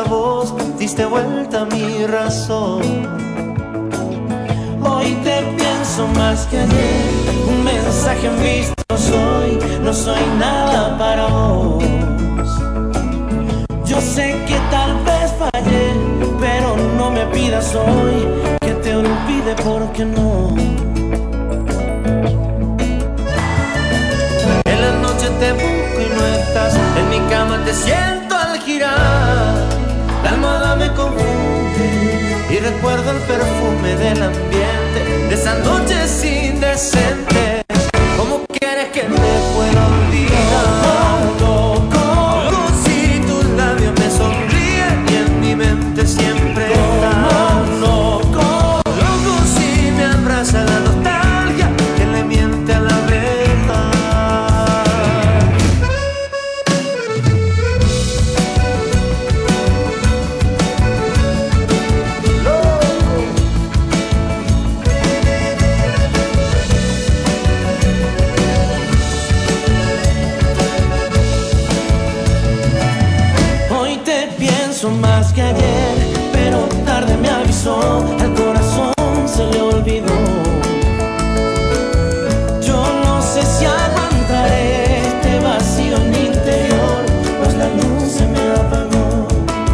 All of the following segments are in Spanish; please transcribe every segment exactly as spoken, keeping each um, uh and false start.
esa voz, diste vuelta a mi razón. Hoy te pienso más que ayer, un mensaje en visto soy, no soy nada para vos. Yo sé que tal vez fallé, pero no me pidas hoy que te olvide, porque no. En la noche te busco y no estás, en mi cama te siento al girar. La almohada me confunde y recuerdo el perfume del ambiente de esas noches indecentes. ¿Cómo quieres que te pueda olvidar? Como si tus labios me sonríen y en mi mente siempre estás. Loco si me abraza la nostalgia que le miente a la verdad. Hoy te pienso más que ayer, pero tarde me avisó, al corazón se le olvidó. Yo no sé si aguantaré este vacío en mi interior, pues la luz se me apagó.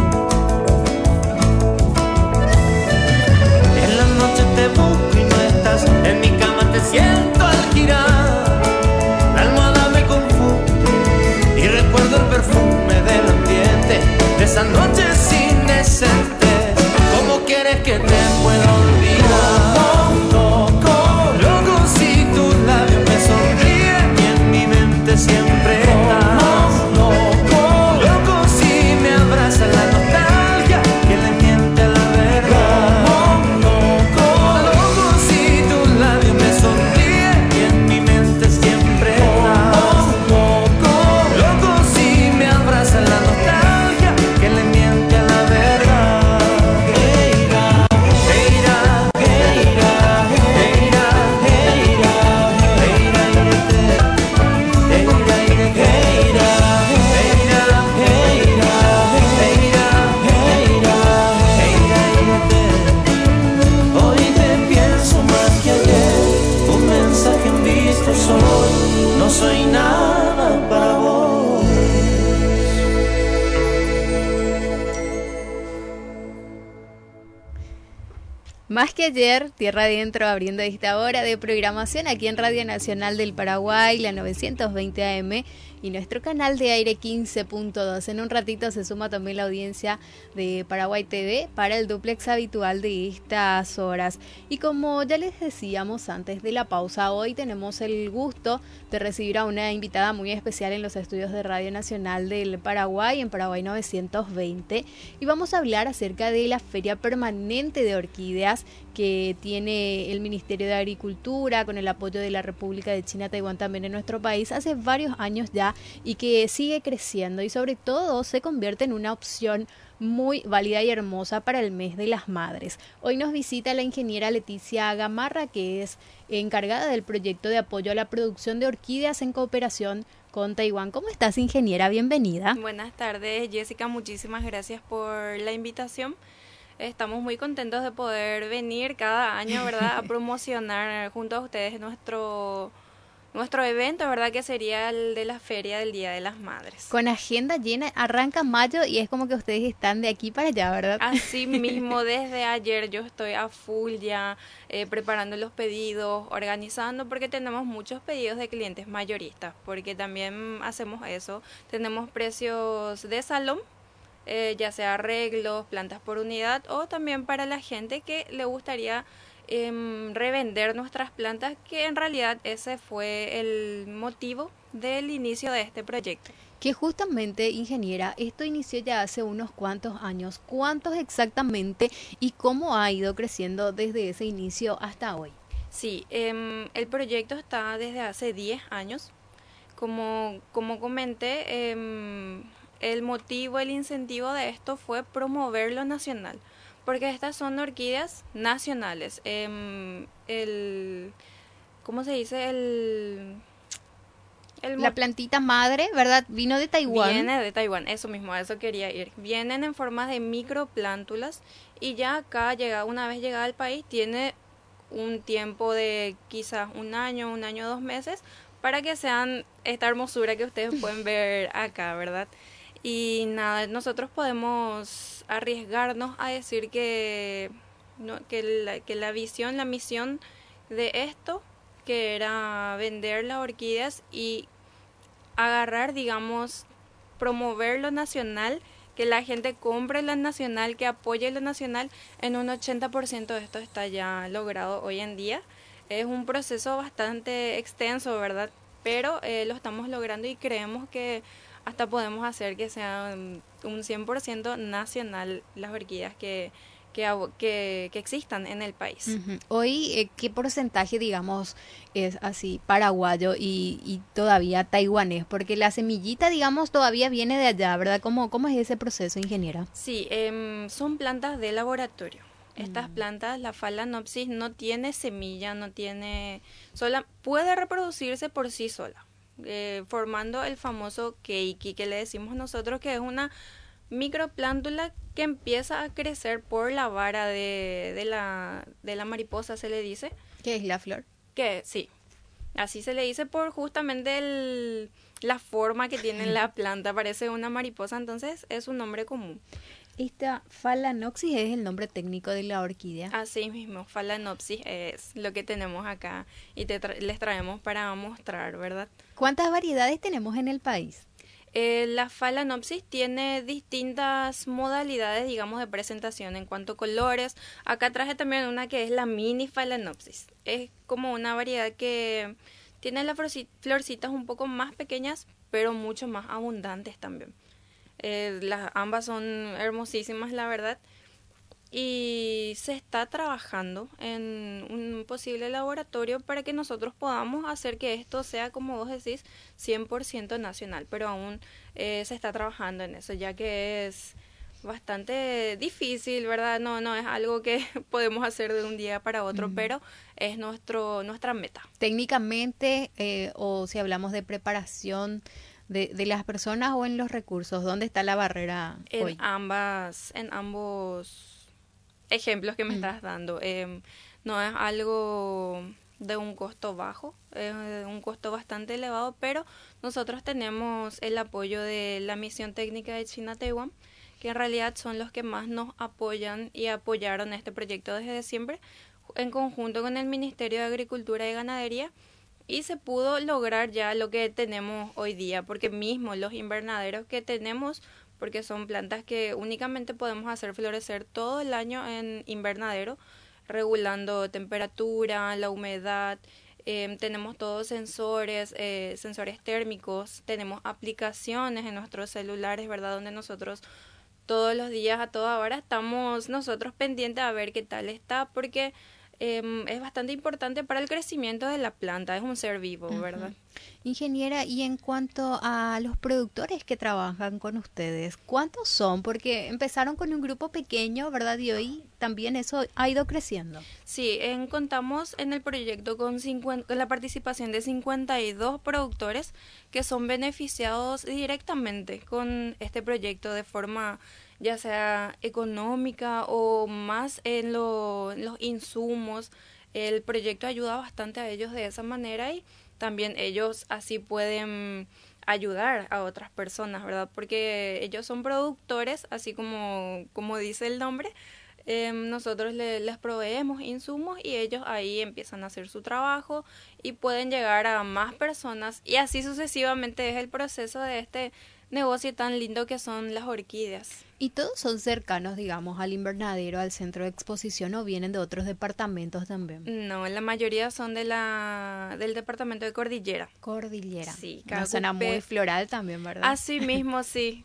En la noche te busco y no estás, en mi cama te siento al girar. La almohada me confunde y recuerdo el perfume del ambiente de esas noches indecentes. ¿Cómo quieres que te pueda olvidar? Loco si tus labios me sonríen y en mi mente siempre estás. Loco si me abraza la nostalgia que le miente a la verdad. Loco si tus labios me sonríen y en mi mente siempre estás. Loco si me abraza la nostalgia que le miente a la verdad. Eira, eira, eira, eira, eira, eira, irete. Eira, irete. Eira, eira, eira, eira, eira, eira, irete. Hoy te pienso más que ayer, un mensaje en visto soy, no soy nada para vos. Más que ayer, Tierra Adentro abriendo esta hora de programación aquí en Radio Nacional del Paraguay, la novecientos veinte A M y nuestro canal de aire quince punto dos. En un ratito se suma también la audiencia de Paraguay T V para el duplex habitual de estas horas. Y como ya les decíamos antes de la pausa, hoy tenemos el gusto de recibir a una invitada muy especial en los estudios de Radio Nacional del Paraguay, en Paraguay novecientos veinte, y vamos a hablar acerca de la Feria Permanente de Orquídeas que tiene el Ministerio de Agricultura con el apoyo de la República de China, Taiwán también en nuestro país hace varios años ya, y que sigue creciendo y sobre todo se convierte en una opción muy válida y hermosa para el mes de las madres. Hoy nos visita la ingeniera Leticia Gamarra, que es encargada del proyecto de apoyo a la producción de orquídeas en cooperación con Taiwán. ¿Cómo estás, ingeniera? Bienvenida. Buenas tardes, Jessica. Muchísimas gracias por la invitación. Estamos muy contentos de poder venir cada año, ¿verdad?, a promocionar junto a ustedes nuestro nuestro evento, ¿verdad?, que sería el de la Feria del Día de las Madres. Con agenda llena, arranca mayo y es como que ustedes están de aquí para allá, ¿verdad? Así mismo, desde ayer yo estoy a full ya eh, preparando los pedidos, organizando, porque tenemos muchos pedidos de clientes mayoristas, porque también hacemos eso. Tenemos precios de salón, Eh, ya sea arreglos, plantas por unidad, o también para la gente que le gustaría eh, revender nuestras plantas, que en realidad ese fue el motivo del inicio de este proyecto. Que justamente, ingeniera, esto inició ya hace unos cuantos años. ¿Cuántos exactamente y cómo ha ido creciendo desde ese inicio hasta hoy? Sí, eh, el proyecto está desde hace diez años. Como, como comenté, eh, el motivo, el incentivo de esto fue promover lo nacional, porque estas son orquídeas nacionales. Eh, el, ¿cómo se dice? El, el La plantita madre, ¿verdad? Vino de Taiwán. Viene de Taiwán, eso mismo, a eso quería ir. Vienen en forma de microplántulas y ya acá, llega, una vez llegada al país, tiene un tiempo de quizás un año, un año, dos meses, para que sean esta hermosura que ustedes pueden ver acá, ¿verdad? Y nada, nosotros podemos arriesgarnos a decir que, no, que, la, que la visión, la misión de esto, que era vender las orquídeas y agarrar, digamos, promover lo nacional, que la gente compre lo nacional, que apoye lo nacional, en un ochenta por ciento de esto está ya logrado hoy en día. Es un proceso bastante extenso, ¿verdad? Pero eh, lo estamos logrando y creemos que hasta podemos hacer que sea un, un cien por ciento nacional las orquídeas que, que, que, que existan en el país. Uh-huh. Hoy, eh, ¿qué porcentaje, digamos, es así paraguayo y, y todavía taiwanés? Porque la semillita, digamos, todavía viene de allá, ¿verdad? ¿Cómo, cómo es ese proceso, ingeniera? Sí, eh, son plantas de laboratorio. Estas Mm. plantas, la Phalaenopsis, no tiene semilla, no tiene... sola puede reproducirse por sí sola, eh, formando el famoso keiki que le decimos nosotros, que es una microplántula que empieza a crecer por la vara de, de, la, de la mariposa, se le dice. ¿Qué es la flor? Que sí, así se le dice por justamente el, la forma que tiene la planta, parece una mariposa, entonces es un nombre común. Esta Phalaenopsis es el nombre técnico de la orquídea. Así mismo, Phalaenopsis es lo que tenemos acá y te tra les traemos para mostrar, ¿verdad? ¿Cuántas variedades tenemos en el país? Eh, la Phalaenopsis tiene distintas modalidades, digamos, de presentación en cuanto a colores. Acá traje también una que es la mini Phalaenopsis. Es como una variedad que tiene las florcitas un poco más pequeñas, pero mucho más abundantes también. Eh, las ambas son hermosísimas, la verdad. Y se está trabajando en un posible laboratorio para que nosotros podamos hacer que esto sea, como vos decís, cien por ciento nacional, pero aún eh, se está trabajando en eso, ya que es bastante difícil, ¿verdad? No, no es algo que podemos hacer de un día para otro, mm. pero es nuestro nuestra meta. Técnicamente, eh, o si hablamos de preparación de, de las personas o en los recursos, ¿dónde está la barrera en hoy? ambas, en ambos ejemplos que me mm. estás dando. Eh, no es algo de un costo bajo, es un costo bastante elevado, pero nosotros tenemos el apoyo de la misión técnica de China-Taiwán, que en realidad son los que más nos apoyan y apoyaron este proyecto desde siempre, en conjunto con el Ministerio de Agricultura y Ganadería, y se pudo lograr ya lo que tenemos hoy día, porque mismo los invernaderos que tenemos, porque son plantas que únicamente podemos hacer florecer todo el año en invernadero, regulando temperatura, la humedad, eh, tenemos todos sensores, eh, sensores térmicos, tenemos aplicaciones en nuestros celulares, ¿verdad? Donde nosotros todos los días, a toda hora, estamos nosotros pendientes a ver qué tal está, porque eh, es bastante importante para el crecimiento de la planta, es un ser vivo, ¿verdad? Uh-huh. Ingeniera, y en cuanto a los productores que trabajan con ustedes, ¿cuántos son? Porque empezaron con un grupo pequeño, ¿verdad? Y hoy también eso ha ido creciendo. Sí, en, contamos en el proyecto con, cincuenta, con la participación de cincuenta y dos productores que son beneficiados directamente con este proyecto de forma ya sea económica o más en, lo, en los insumos. El proyecto ayuda bastante a ellos de esa manera y también ellos así pueden ayudar a otras personas, ¿verdad? Porque ellos son productores, así como, como dice el nombre. Eh, nosotros le, les proveemos insumos y ellos ahí empiezan a hacer su trabajo y pueden llegar a más personas y así sucesivamente es el proceso de este negocio tan lindo que son las orquídeas. ¿Y todos son cercanos, digamos, al invernadero, al centro de exposición o vienen de otros departamentos también? No, la mayoría son de la del departamento de Cordillera. Cordillera. Sí, una zona muy floral también, ¿verdad? Así mismo, sí.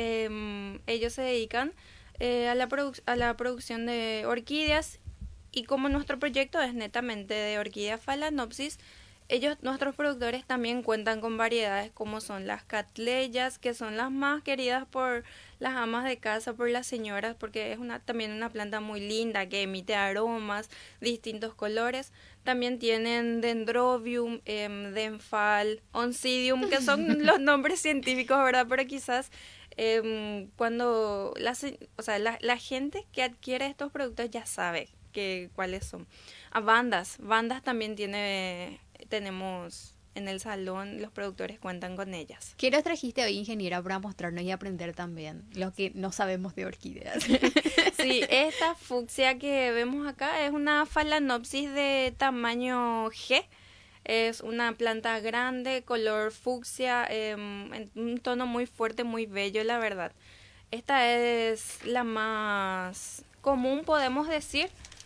Eh, ellos se dedican eh, a, la produ- a la producción de orquídeas y como nuestro proyecto es netamente de orquídea Phalaenopsis, ellos, nuestros productores también cuentan con variedades como son las catleyas, que son las más queridas por las amas de casa, por las señoras, porque es una también una planta muy linda que emite aromas, distintos colores. También tienen dendrobium, eh, denfal, oncidium, que son los nombres científicos, ¿verdad? Pero quizás eh, cuando la, o sea, la, la gente que adquiere estos productos ya sabe que cuáles son. A bandas, bandas también tiene, tenemos en el salón, los productores cuentan con ellas. ¿Qué nos trajiste hoy, ingeniera, para mostrarnos y aprender también lo que no sabemos de orquídeas? Sí, esta fucsia que vemos acá es una Phalaenopsis de tamaño G. Es una planta grande, color fucsia, eh, en un tono muy fuerte, muy bello, la verdad. Esta es la más común, podemos decir.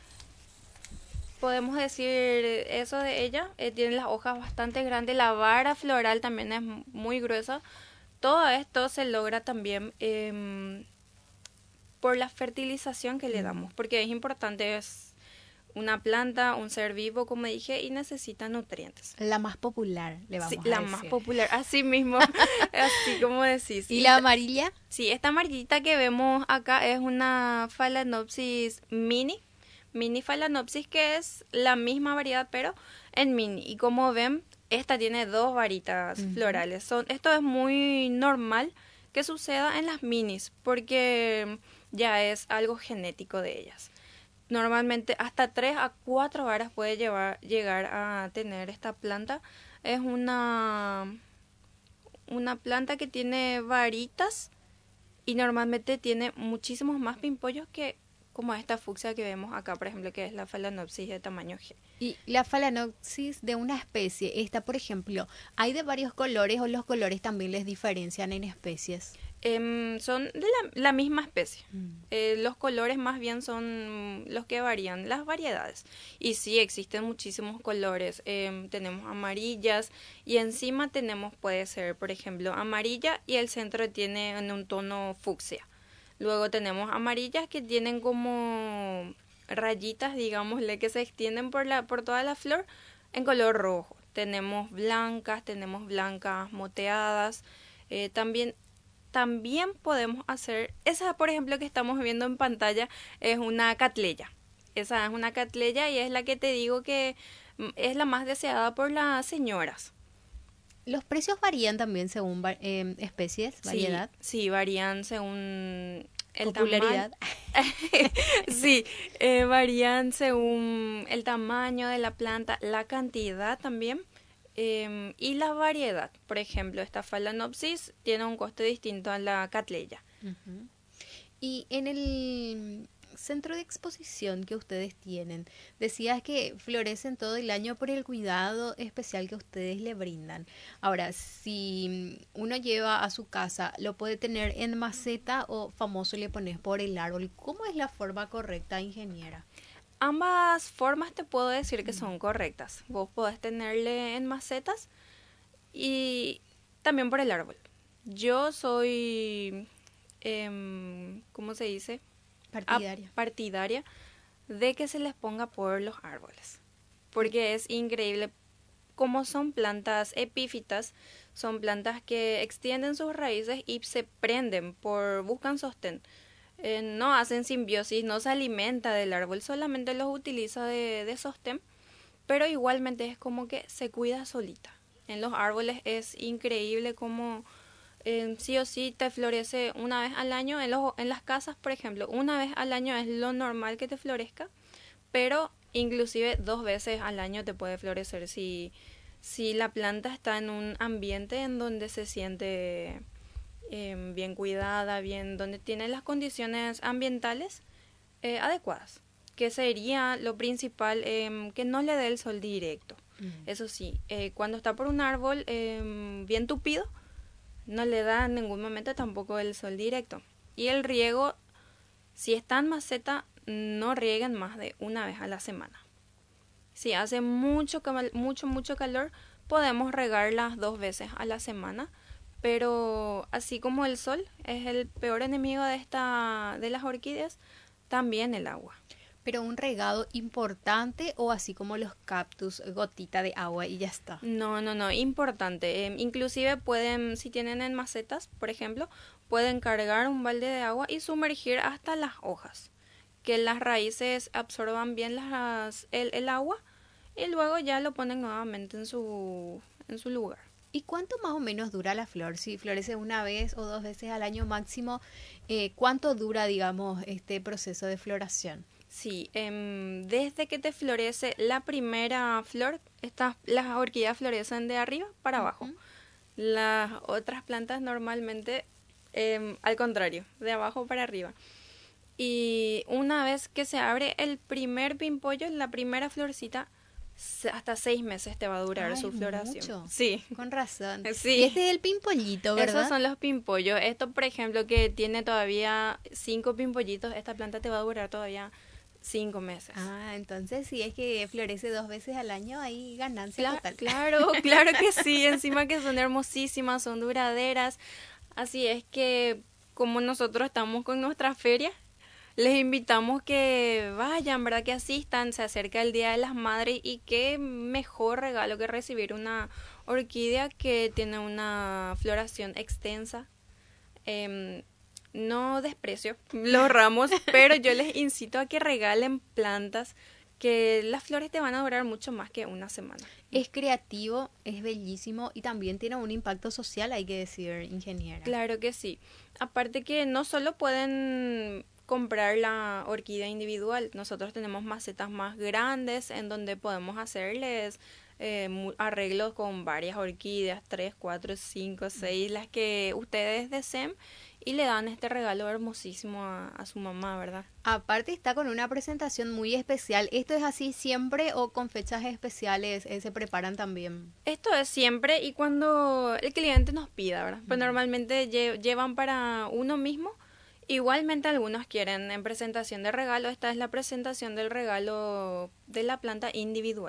Podemos decir eso de ella. Eh, tiene las hojas bastante grandes, la vara floral también es muy gruesa. Todo esto se logra también eh, por la fertilización que le damos, porque es importante, es una planta, un ser vivo, como dije, y necesita nutrientes. La más popular, le vamos Sí, a la decir. más popular, así mismo, así como decís. ¿Y la amarilla? Sí, esta amarillita que vemos acá es una Phalaenopsis mini, mini Phalaenopsis, que es la misma variedad, pero en mini. Y como ven, esta tiene dos varitas uh-huh. florales. Son, esto es muy normal que suceda en las minis, porque ya es algo genético de ellas. Normalmente hasta tres a cuatro varas puede llevar, llegar a tener esta planta. Es una, una planta que tiene varitas y normalmente tiene muchísimos más pimpollos que como esta fucsia que vemos acá, por ejemplo, que es la Phalaenopsis de tamaño G. Y la Phalaenopsis de una especie, esta, por ejemplo, ¿hay de varios colores o los colores también les diferencian en especies? Eh, son de la, la misma especie. Mm. Eh, los colores más bien son los que varían, las variedades. Y sí, existen muchísimos colores. Eh, tenemos amarillas y encima tenemos, puede ser, por ejemplo, amarilla y el centro tiene en un tono fucsia. Luego tenemos amarillas que tienen como rayitas, digámosle, que se extienden por, la, por toda la flor en color rojo. Tenemos blancas, tenemos blancas moteadas. Eh, también También podemos hacer, esa por ejemplo que estamos viendo en pantalla es una catleya. Esa es una catleya y es la que te digo que es la más deseada por las señoras. ¿Los precios varían también según eh, especies, variedad? Sí, sí, varían según el popularidad. Tamaño. Sí, eh, varían según el tamaño de la planta, la cantidad también. Eh, y la variedad, por ejemplo, esta Phalaenopsis tiene un coste distinto a la catleya. Uh-huh. Y en el centro de exposición que ustedes tienen, decías que florecen todo el año por el cuidado especial que ustedes le brindan. Ahora, si uno lleva a su casa, ¿lo puede tener en maceta o famoso le pones por el árbol? ¿Cómo es la forma correcta, ingeniera? Ambas formas te puedo decir que son correctas. Vos podés tenerle en macetas y también por el árbol. Yo soy, eh, ¿cómo se dice? Partidaria. A, partidaria de que se les ponga por los árboles. Porque es increíble. Como son plantas epífitas, son plantas que extienden sus raíces y se prenden, por buscan sostén. Eh, no hacen simbiosis, no se alimenta del árbol, solamente los utiliza de, de sostén, pero igualmente es como que se cuida solita. En los árboles es increíble como eh, sí o sí te florece una vez al año. En, los, en las casas, por ejemplo, una vez al año es lo normal que te florezca, pero inclusive dos veces al año te puede florecer si, si la planta está en un ambiente en donde se siente Eh, bien cuidada, bien, donde tiene las condiciones ambientales eh, adecuadas, que sería lo principal, eh, que no le dé el sol directo. Mm. Eso sí, eh, cuando está por un árbol eh, bien tupido, no le da en ningún momento tampoco el sol directo. Y el riego, si está en maceta, no rieguen más de una vez a la semana. Si hace mucho, mucho, mucho calor, podemos regarlas dos veces a la semana. Pero así como el sol es el peor enemigo de esta de las orquídeas, también el agua. Pero un regado importante o así como los cactus, gotita de agua y ya está. No, no, no, importante. Eh, inclusive pueden, si tienen en macetas, por ejemplo, pueden cargar un balde de agua y sumergir hasta las hojas. Que las raíces absorban bien las, el, el agua y luego ya lo ponen nuevamente en su, en su lugar. ¿Y cuánto más o menos dura la flor? Si florece una vez o dos veces al año máximo, eh, ¿cuánto dura, digamos, este proceso de floración? Sí, eh, desde que te florece la primera flor, estas, las orquídeas florecen de arriba para abajo. Uh-huh. Las otras plantas normalmente eh, al contrario, de abajo para arriba. Y una vez que se abre el primer pimpollo, la primera florcita, hasta seis meses te va a durar Ay, su floración. Mucho. Sí. Con razón. Sí. Y este es el pimpollito, ¿verdad? Esos son los pimpollos. Esto, por ejemplo, que tiene todavía cinco pimpollitos, esta planta te va a durar todavía cinco meses. Ah, entonces si es que florece dos veces al año, hay ganancia Cla- total. Claro, claro que sí. Encima que son hermosísimas, son duraderas. Así es que, como nosotros estamos con nuestra feria, les invitamos que vayan, ¿verdad? Que asistan, se acerca el Día de las Madres y qué mejor regalo que recibir una orquídea que tiene una floración extensa. Eh, no desprecio los ramos, pero yo les incito a que regalen plantas que las flores te van a durar mucho más que una semana. Es creativo, es bellísimo y también tiene un impacto social, hay que decir, ingeniera. Claro que sí. Aparte que no solo pueden comprar la orquídea individual. Nosotros tenemos macetas más grandes en donde podemos hacerles eh, arreglos con varias orquídeas, tres, cuatro, cinco, seis, las que ustedes deseen y le dan este regalo hermosísimo a, a su mamá, ¿verdad? Aparte está con una presentación muy especial. ¿Esto es así siempre o con fechas especiales eh, se preparan también? Esto es siempre y cuando el cliente nos pida, ¿verdad? Pues mm. normalmente lle- llevan para uno mismo. Igualmente algunos quieren en presentación de regalo. Esta es la presentación del regalo de la planta individual.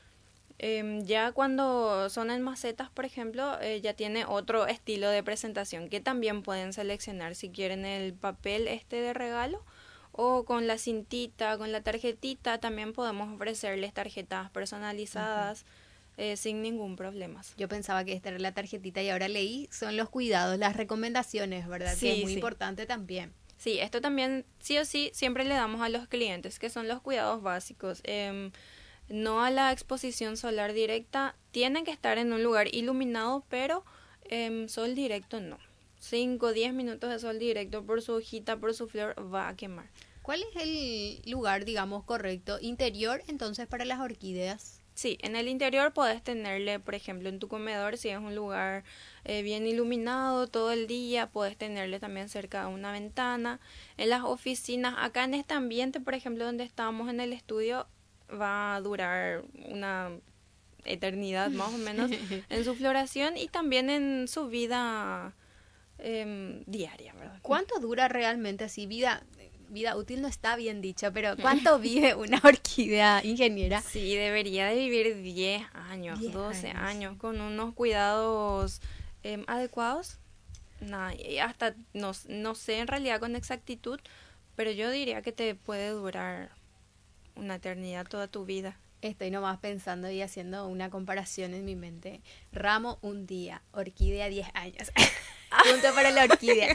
Eh, ya cuando son en macetas, por ejemplo, eh, ya tiene otro estilo de presentación que también pueden seleccionar si quieren el papel este de regalo o con la cintita, con la tarjetita. También podemos ofrecerles tarjetas personalizadas. Uh-huh. Eh, sin ningún problema. Yo pensaba que esta era la tarjetita y ahora leí, son los cuidados, las recomendaciones, ¿verdad? Sí, que es muy sí. importante también. Sí, esto también sí o sí siempre le damos a los clientes, que son los cuidados básicos. Eh, no a la exposición solar directa, tienen que estar en un lugar iluminado, pero eh, sol directo no. cinco o diez minutos de sol directo por su hojita, por su flor, va a quemar. ¿Cuál es el lugar, digamos, correcto? ¿Interior, entonces, para las orquídeas? Sí, en el interior podés tenerle, por ejemplo, en tu comedor, si es un lugar eh, bien iluminado todo el día, podés tenerle también cerca de una ventana. En las oficinas, acá en este ambiente, por ejemplo, donde estamos en el estudio, va a durar una eternidad más o menos en su floración y también en su vida eh, diaria, ¿verdad? ¿Cuánto dura realmente así vida? Vida útil no está bien dicho, pero ¿cuánto vive una orquídea, ingeniera? Sí, debería de vivir diez años, doce años, con unos cuidados eh, adecuados. Nah, y hasta, no, no sé en realidad con exactitud, pero yo diría que te puede durar una eternidad, toda tu vida. Estoy nomás pensando y haciendo una comparación en mi mente. Ramo un día, orquídea diez años. Punto para la orquídea.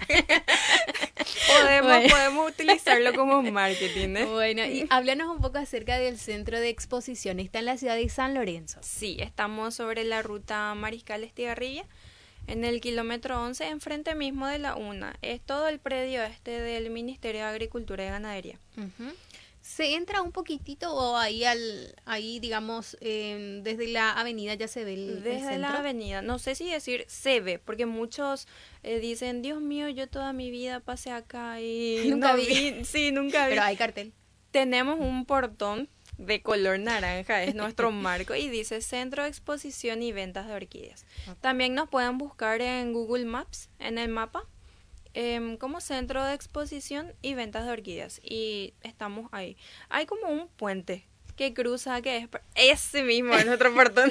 Podemos, bueno. podemos utilizarlo como marketing, ¿eh? Bueno, y háblanos un poco acerca del centro de exposición. Está en la ciudad de San Lorenzo. Sí, estamos sobre la ruta Mariscal Estigarribia, en el kilómetro once, enfrente mismo de la UNA. Es todo el predio este del Ministerio de Agricultura y Ganadería. Uh-huh. ¿Se entra un poquitito o ahí, al, ahí digamos, eh, desde la avenida ya se ve el, Desde el centro? la avenida, no sé si decir se ve, porque muchos eh, dicen, Dios mío, yo toda mi vida pasé acá y nunca no vi. vi. Sí, nunca vi. Pero hay cartel. Tenemos un portón de color naranja, es nuestro marco, y dice Centro de Exposición y Ventas de Orquídeas. Okay. También nos pueden buscar en Google Maps, en el mapa, Eh, como Centro de Exposición y Ventas de Orquídeas, y estamos ahí. Hay como un puente que cruza, que es ese mismo es nuestro portón.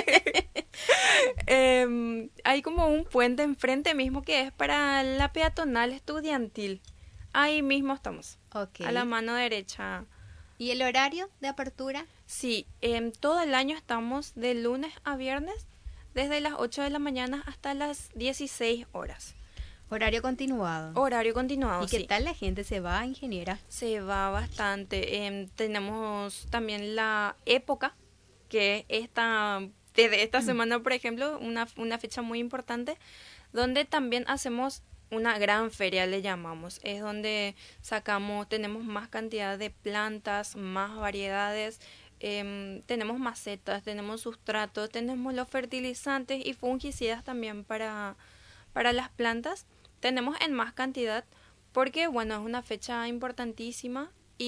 eh, hay como un puente enfrente mismo que es para la peatonal estudiantil. Ahí mismo estamos, okay. a la mano derecha ¿Y el horario de apertura? Sí, em, todo el año estamos de lunes a viernes, desde las ocho de la mañana hasta las dieciséis horas. Horario continuado. Horario continuado, ¿Y qué sí. tal la gente se va, ingeniera? Se va bastante. Em, tenemos también la época, que esta, desde esta semana, por ejemplo, una, una fecha muy importante, donde también hacemos una gran feria, le llamamos. Es donde sacamos, tenemos más cantidad de plantas, más variedades, em, tenemos macetas, tenemos sustratos, tenemos los fertilizantes y fungicidas también para, para las plantas. Tenemos en más cantidad porque, bueno, es una fecha importantísima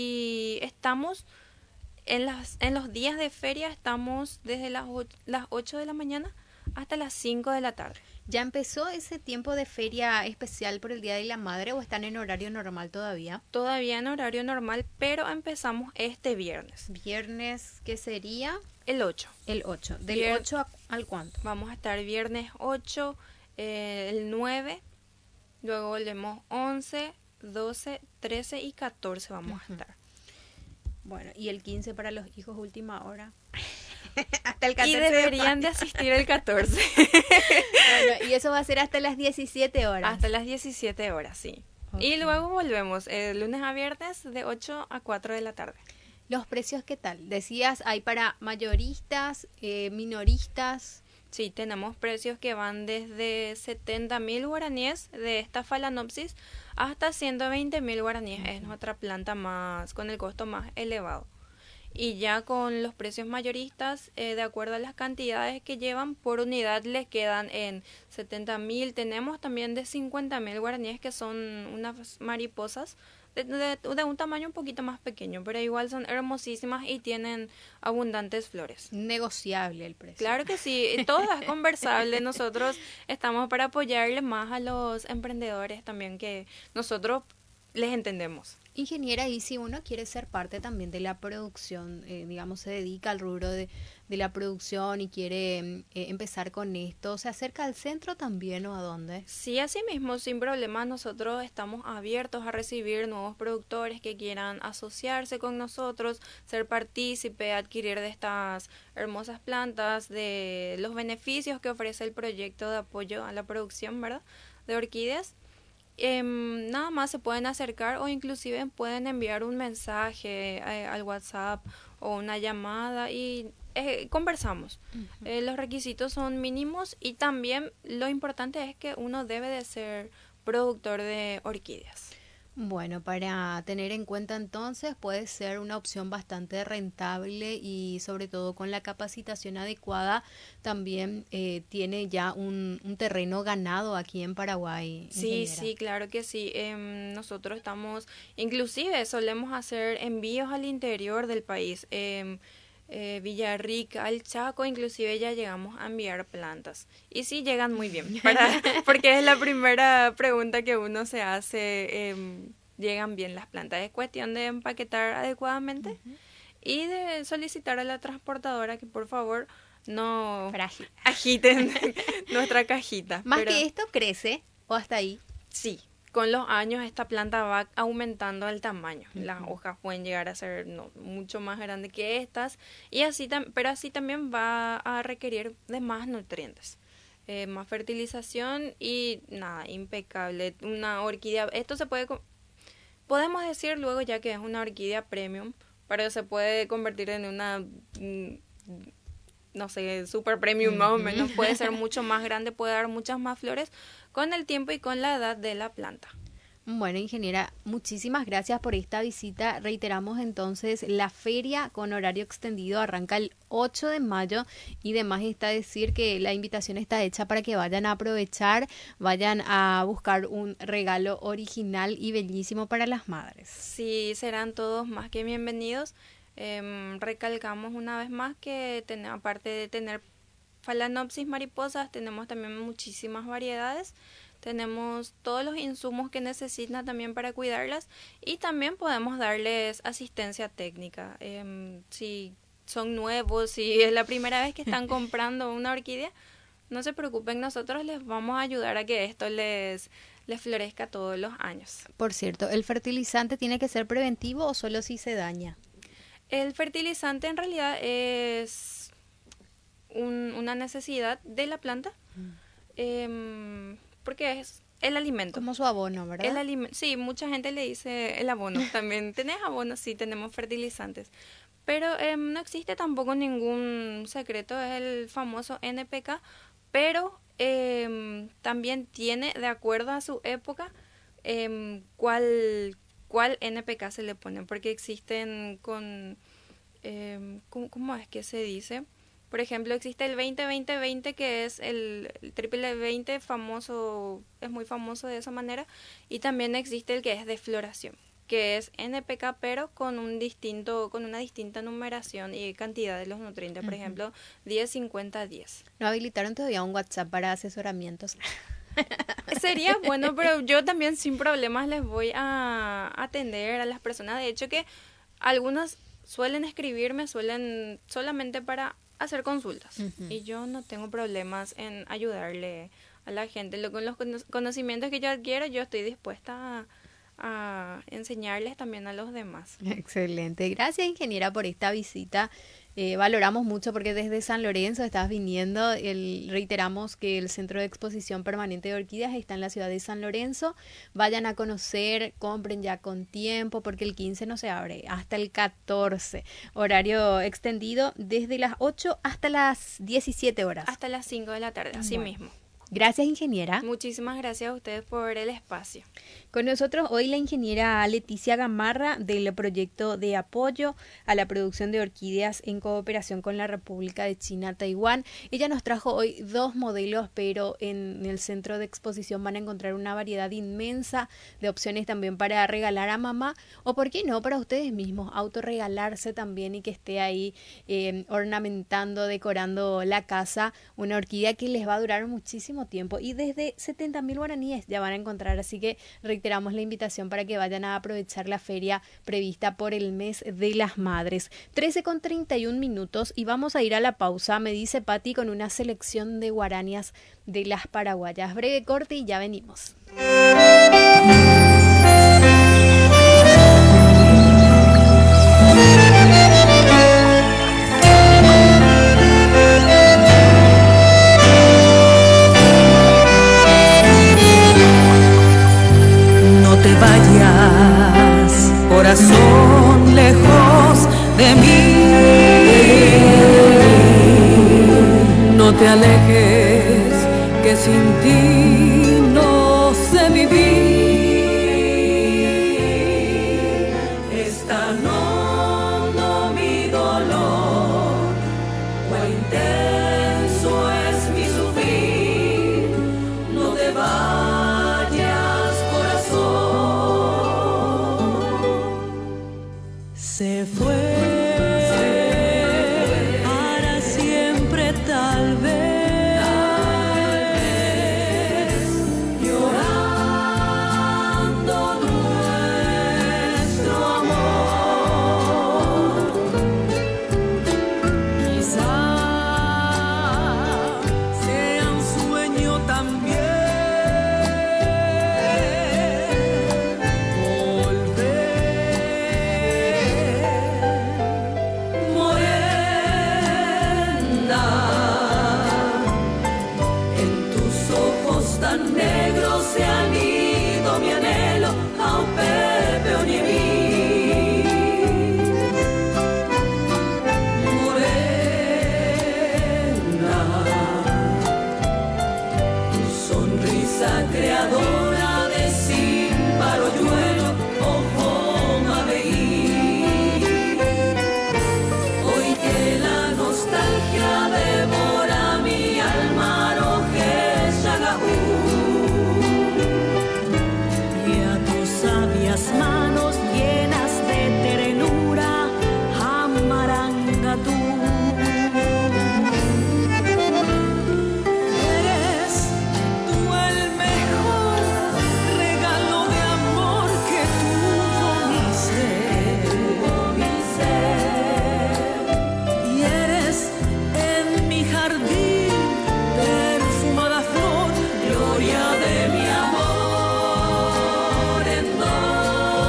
y estamos en, las, en los días de feria, estamos desde las, o- las ocho de la mañana hasta las cinco de la tarde. ¿Ya empezó ese tiempo de feria especial por el Día de la Madre o están en horario normal todavía? Todavía en horario normal, pero empezamos este viernes, Viernes, ¿qué sería? el ocho. El ocho. ¿Del Vier- ocho a- al cuánto? Vamos a estar viernes ocho, eh, el nueve, luego volvemos once, doce, trece y catorce vamos a estar. Bueno, y el quince para los hijos última hora. Hasta el Y catorce de deberían de mayo. asistir el catorce. Bueno, y eso va a ser hasta las diecisiete horas. Hasta las diecisiete horas, sí. Ok. Y luego volvemos, eh, lunes a viernes de ocho a cuatro de la tarde. ¿Los precios qué tal? Decías, hay para mayoristas, eh, minoristas. Sí, tenemos precios que van desde setenta mil guaraníes de esta Phalaenopsis hasta ciento veinte mil guaraníes. Es nuestra planta más, con el costo más elevado. Y ya con los precios mayoristas, eh, de acuerdo a las cantidades que llevan, por unidad les quedan en setenta mil. Tenemos también de cincuenta mil guaraníes, que son unas mariposas de, de, de un tamaño un poquito más pequeño, pero igual son hermosísimas y tienen abundantes flores. Negociable el precio. Claro que sí, todo es conversable. Nosotros estamos para apoyarle más a los emprendedores también, que nosotros les entendemos. Ingeniera, y si uno quiere ser parte también de la producción, eh, digamos, se dedica al rubro de, de la producción y quiere eh, empezar con esto, ¿se acerca al centro también o a dónde? Sí, así mismo, sin problemas, nosotros estamos abiertos a recibir nuevos productores que quieran asociarse con nosotros, ser partícipe, adquirir de estas hermosas plantas, de los beneficios que ofrece el proyecto de apoyo a la producción, ¿verdad?, de orquídeas. Eh, nada más se pueden acercar o inclusive pueden enviar un mensaje eh, al WhatsApp o una llamada y eh, conversamos. Uh-huh. Eh, los requisitos son mínimos y también lo importante es que uno debe de ser productor de orquídeas. Bueno, para tener en cuenta entonces puede ser una opción bastante rentable y sobre todo con la capacitación adecuada también eh, tiene ya un, un terreno ganado aquí en Paraguay. Sí, ingeniera. Sí, claro que sí. Eh, nosotros estamos, inclusive solemos hacer envíos al interior del país. Eh, Eh, Villarrica, al Chaco, inclusive ya llegamos a enviar plantas y sí llegan muy bien, para, porque es la primera pregunta que uno se hace, eh, llegan bien las plantas, es cuestión de empaquetar adecuadamente uh-huh. y de solicitar a la transportadora que por favor no Frágil. agiten nuestra cajita. Más pero, que esto crece o hasta ahí. Sí. Con los años esta planta va aumentando el tamaño. Uh-huh. Las hojas pueden llegar a ser no, mucho más grandes que estas, y así tam- pero así también va a requerir de más nutrientes, eh, más fertilización y nada, impecable. Una orquídea, esto se puede, podemos decir luego ya que es una orquídea premium, pero se puede convertir en una, no sé, super premium uh-huh. más o menos. Puede ser mucho más grande, puede dar muchas más flores con el tiempo y con la edad de la planta. Bueno, ingeniera, muchísimas gracias por esta visita. Reiteramos entonces, la feria con horario extendido arranca el ocho de mayo y demás está decir que la invitación está hecha para que vayan a aprovechar, vayan a buscar un regalo original y bellísimo para las madres. Sí, serán todos más que bienvenidos. Eh, recalcamos una vez más que ten, aparte de tener Phalaenopsis mariposas, tenemos también muchísimas variedades. Tenemos todos los insumos que necesitan también para cuidarlas y también podemos darles asistencia técnica. Eh, si son nuevos, si es la primera vez que están comprando una orquídea, no se preocupen, nosotros les vamos a ayudar a que esto les, les florezca todos los años. Por cierto, ¿el fertilizante tiene que ser preventivo o solo si se daña? El fertilizante en realidad es un, una necesidad de la planta, mm. eh, porque es el alimento. Como su abono, ¿verdad? El alime- sí, mucha gente le dice el abono. También, ¿tenés abono? Sí, tenemos fertilizantes. Pero eh, no existe tampoco ningún secreto, es el famoso N P K, pero eh, también tiene, de acuerdo a su época, eh, cuál, cuál N P K se le pone, porque existen con... Eh, ¿cómo, ¿Cómo es que se dice? Por ejemplo, existe el veinte veinte veinte, que es el, el triple veinte famoso, es muy famoso de esa manera, y también existe el que es de floración, que es N P K pero con un distinto, con una distinta numeración y cantidad de los nutrientes, por uh-huh. ejemplo, diez cincuenta diez. ¿No habilitaron todavía un WhatsApp para asesoramientos? Sería bueno, pero yo también sin problemas les voy a atender a las personas. De hecho que algunas suelen escribirme, suelen solamente para hacer consultas. Uh-huh. Y yo no tengo problemas en ayudarle a la gente. Lo, con los conocimientos que yo adquiero, yo estoy dispuesta a a enseñarles también a los demás. Excelente. Gracias, ingeniera, por esta visita. Eh, valoramos mucho porque desde San Lorenzo estás viniendo. El, reiteramos que el Centro de Exposición Permanente de Orquídeas está en la ciudad de San Lorenzo. Vayan a conocer, compren ya con tiempo porque el quince no se abre, hasta el catorce. Horario extendido desde las ocho hasta las diecisiete horas. Hasta las cinco de la tarde, así bueno. mismo. Gracias, ingeniera. Muchísimas gracias a ustedes por el espacio. Con nosotros hoy la ingeniera Leticia Gamarra del proyecto de apoyo a la producción de orquídeas en cooperación con la República de China, Taiwán. Ella nos trajo hoy dos modelos, pero en el centro de exposición van a encontrar una variedad inmensa de opciones también para regalar a mamá o, por qué no, para ustedes mismos, autorregalarse también y que esté ahí eh, ornamentando, decorando la casa, una orquídea que les va a durar muchísimo tiempo y desde setenta mil guaraníes ya van a encontrar, así que reiteramos la invitación para que vayan a aprovechar la feria prevista por el mes de las madres. Trece con treinta y un minutos y vamos a ir a la pausa, me dice Patti, con una selección de guaranias de las paraguayas. Breve corte y ya venimos. Te vayas, corazón, lejos de mí. No te alejes, que sin ti no sé vivir. Está hondo mi dolor, cuán intenso es mi sufrir. No te vayas. Se fue, se fue para siempre, tal vez, tal vez llorando nuestro amor. Quizá sea un sueño también. Negro se han ido mi anhelo a un Pepe Oñemí. Morena, tu sonrisa creadora de símbaro yuelo, ojo maveí. Hoy que la nostalgia devora mi alma, roje Yagaú. Manos llenas de ternura, Jamaranga tú. Eres tú el mejor regalo de amor que tuvo mi ser, mi ser. Y eres en mi jardín perfumada flor, gloria de mi amor.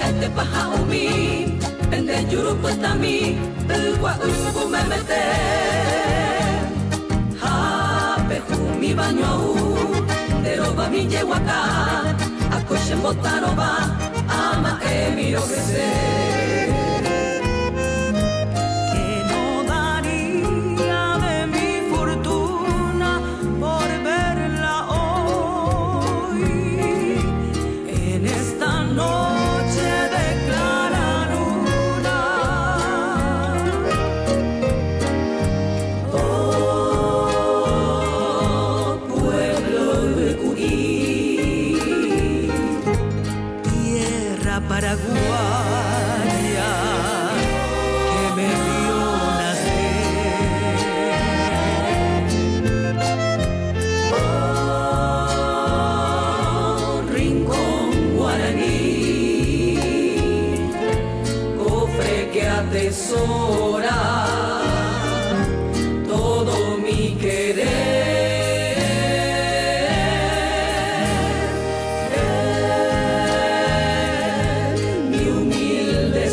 este paja umi, pende yurupo tami, ugua ugu me mete. Ha pejumi baño au, deroba mi yehuaca, acoche botaroba, ama emi ofrecer. Tesora todo mi querer, en mi humilde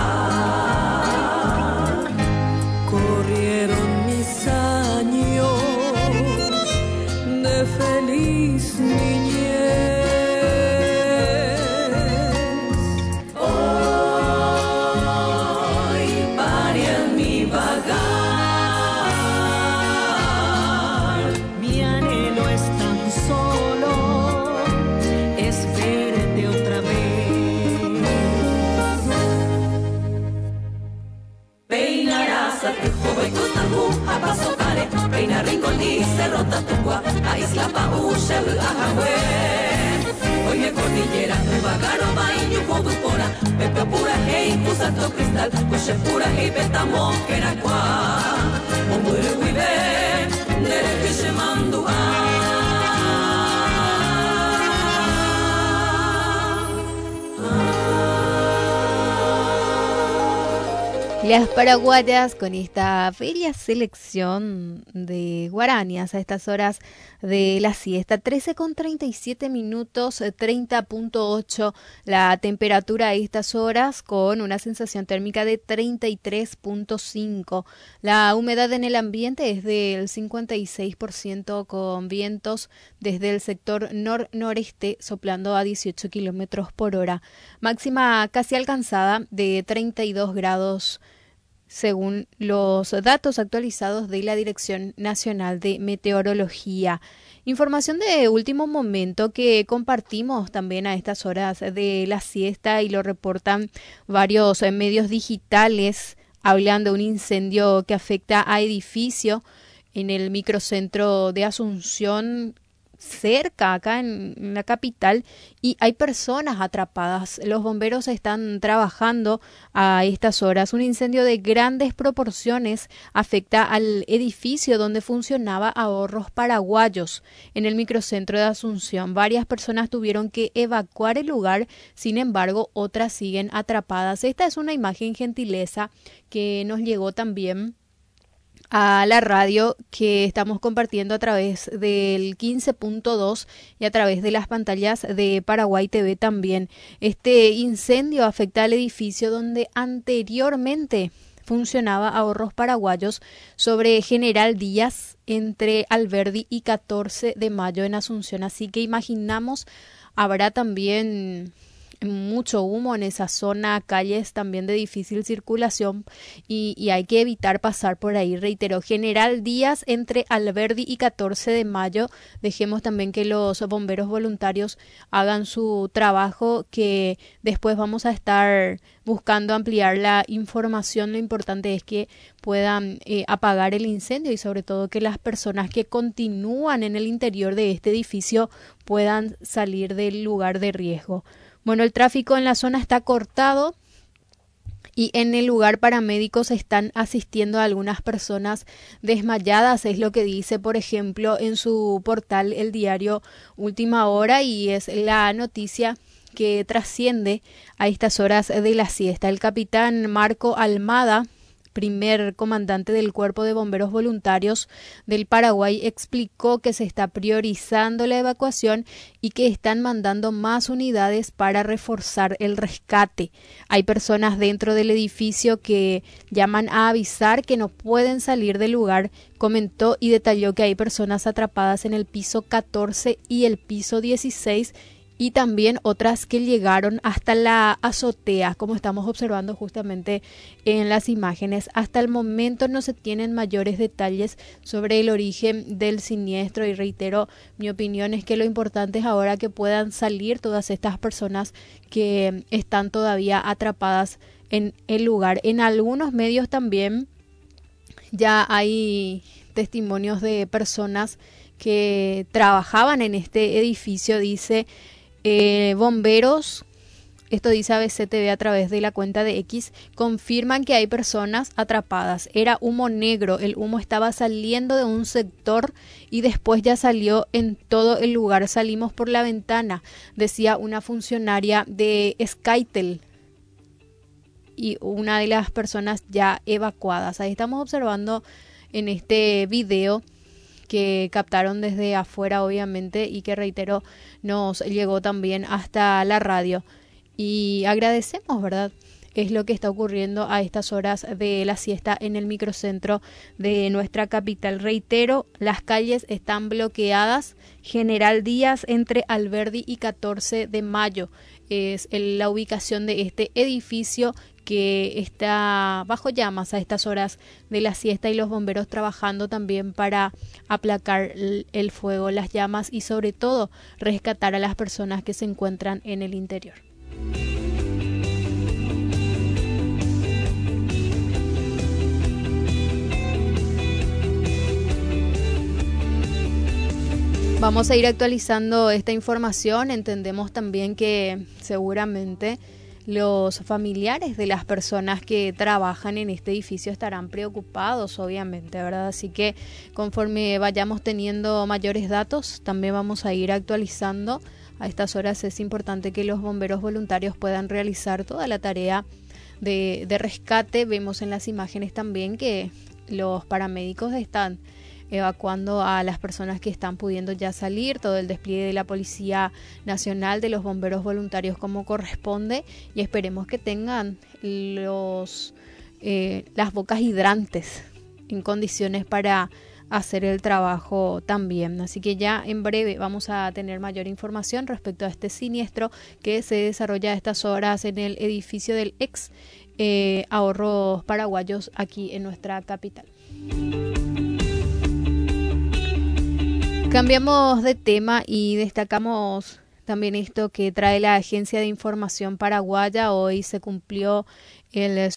solar corrieron mis años de feliz niñez. Peina Ringolí, Cerro Tatucua, a Isla Paúcha, a Jahue. Hoy me cordillera, Nueva Garoba y Ñucodupora, Pepe Pura, Hey, Pusato Cristal, Coche Pura, Hey, Betamo, Queracua. Omuru Wibe, Nere Kishe Mandua. Las paraguayas con esta bella selección de guaranías a estas horas de la siesta. Trece con treinta y siete minutos, treinta punto ocho la temperatura a estas horas con una sensación térmica de treinta y tres punto cinco. La humedad en el ambiente es del cincuenta y seis por ciento con vientos desde el sector nor-noreste soplando a dieciocho kilómetros por hora. Máxima casi alcanzada de treinta y dos grados según los datos actualizados de la Dirección Nacional de Meteorología. Información de último momento que compartimos también a estas horas de la siesta y lo reportan varios medios digitales. Hablan de un incendio que afecta a edificio en el microcentro de Asunción, cerca acá en, en la capital, y hay personas atrapadas. Los bomberos están trabajando a estas horas. Un incendio de grandes proporciones afecta al edificio donde funcionaba Ahorros Paraguayos en el microcentro de Asunción. Varias personas tuvieron que evacuar el lugar, sin embargo, otras siguen atrapadas. Esta es una imagen gentileza que nos llegó también a la radio, que estamos compartiendo a través del quince punto dos y a través de las pantallas de Paraguay T V también. Este incendio afecta al edificio donde anteriormente funcionaba Ahorros Paraguayos sobre General Díaz entre Alberdi y catorce de mayo en Asunción. Así que imaginamos, habrá también mucho humo en esa zona, calles también de difícil circulación y, y hay que evitar pasar por ahí. Reitero, General Díaz entre Alberdi y catorce de mayo. Dejemos también que los bomberos voluntarios hagan su trabajo, que después vamos a estar buscando ampliar la información. Lo importante es que puedan eh, apagar el incendio y sobre todo que las personas que continúan en el interior de este edificio puedan salir del lugar de riesgo. Bueno, el tráfico en la zona está cortado y en el lugar paramédicos están asistiendo a algunas personas desmayadas, es lo que dice, por ejemplo, en su portal el diario Última Hora, y es la noticia que trasciende a estas horas de la siesta. El capitán Marco Almada primer comandante del Cuerpo de Bomberos Voluntarios del Paraguay, explicó que se está priorizando la evacuación y que están mandando más unidades para reforzar el rescate. Hay personas dentro del edificio que llaman a avisar que no pueden salir del lugar, comentó, y detalló que hay personas atrapadas en el piso catorce y el piso dieciséis y también otras que llegaron hasta la azotea, como estamos observando justamente en las imágenes. Hasta el momento no se tienen mayores detalles sobre el origen del siniestro y reitero, mi opinión es que lo importante es ahora que puedan salir todas estas personas que están todavía atrapadas en el lugar. En algunos medios también ya hay testimonios de personas que trabajaban en este edificio, dice Eh, bomberos, esto dice A B C T V a través de la cuenta de X, confirman que hay personas atrapadas. Era humo negro, el humo estaba saliendo de un sector y después ya salió en todo el lugar. Salimos por la ventana, decía una funcionaria de Skytel y una de las personas ya evacuadas. Ahí estamos observando en este video que captaron desde afuera, obviamente, y que, reitero, nos llegó también hasta la radio. Y agradecemos, ¿verdad? Es lo que está ocurriendo a estas horas de la siesta en el microcentro de nuestra capital. Reitero, las calles están bloqueadas. General Díaz entre Alberdi y catorce de mayo es la ubicación de este edificio que está bajo llamas a estas horas de la siesta, y los bomberos trabajando también para aplacar el fuego, las llamas y sobre todo rescatar a las personas que se encuentran en el interior. Vamos a ir actualizando esta información. Entendemos también que seguramente los familiares de las personas que trabajan en este edificio estarán preocupados, obviamente, ¿verdad? Así que conforme vayamos teniendo mayores datos, también vamos a ir actualizando. A estas horas es importante que los bomberos voluntarios puedan realizar toda la tarea de, de rescate. Vemos en las imágenes también que los paramédicos están evacuando a las personas que están pudiendo ya salir, todo el despliegue de la Policía Nacional, de los bomberos voluntarios como corresponde, y esperemos que tengan los eh, las bocas hidrantes en condiciones para hacer el trabajo también. Así que ya en breve vamos a tener mayor información respecto a este siniestro que se desarrolla a estas horas en el edificio del ex eh, Ahorros Paraguayos aquí en nuestra capital. Cambiamos de tema y destacamos también esto que trae la Agencia de Información Paraguaya. Hoy se cumplió el